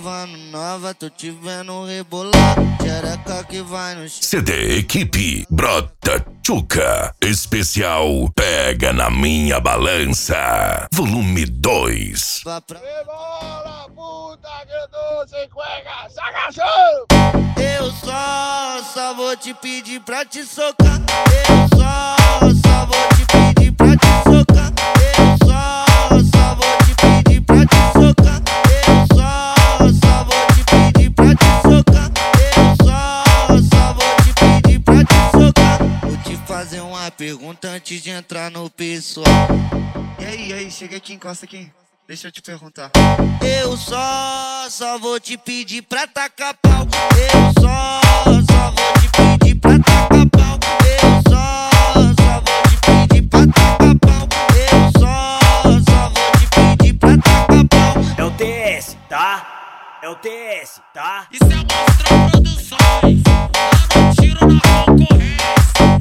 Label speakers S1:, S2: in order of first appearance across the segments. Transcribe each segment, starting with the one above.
S1: observando nova, tô te vendo rebolar. Xereca que vai no chão.
S2: CD Equipe Brota Tchuca especial Pega na Minha Balança Volume 2.
S3: Bola, puta que doce, cueca, sagazão!
S1: Eu só vou te pedir pra te socar. Eu só vou te pedir pra te socar. Eu só vou te pedir pra te socar. Eu só vou te pedir pra te socar. Eu só vou te pedir pra te socar. Vou te fazer uma pergunta antes de entrar no pessoal.
S4: E aí, chega aqui, encosta aqui. Deixa eu te perguntar.
S1: Eu só vou te pedir pra tacar pau. Eu só vou te pedir pra tacar pau. Eu só vou te pedir pra tacar pau. Eu só vou te pedir pra tacar pau.
S5: É o TS, tá? É o TS, tá?
S6: Isso é Monstrão Produções. Dá no tiro na concorrência.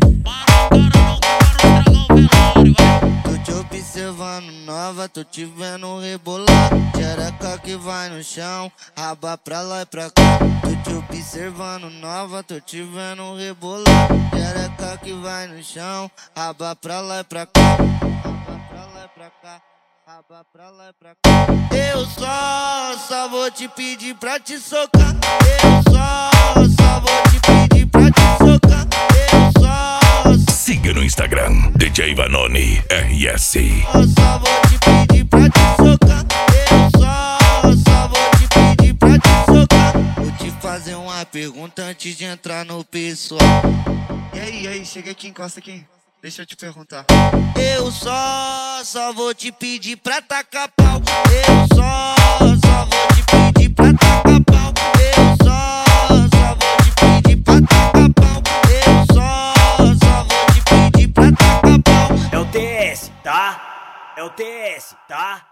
S6: Para o cara não estragar o velório, vai.
S1: Tô te observando nova, tô te vendo rebolar. Xereca que vai no chão, raba pra lá e pra cá. Tô te observando nova, tô te vendo rebolar. Xereca que vai no chão, raba pra lá e pra cá. Raba pra lá e pra cá. Raba pra lá e pra cá. Eu só vou te pedir pra te socar. Eu só vou te pedir pra te socar. Eu
S2: Siga no Instagram DJ Vanoni RS.
S1: só vou te pedir pra te socar. Eu só vou te pedir pra te socar. Vou te fazer uma pergunta antes de entrar no pessoal.
S4: E aí, chega aqui, encosta aqui. Deixa eu te perguntar.
S1: Eu só vou te pedir pra tacar pau. Eu só vou te pedir pra tacar pau. Eu só vou te pedir pra tacar pau. Eu só vou te pedir pra tacar pau.
S5: É o TS, tá? É o TS, tá?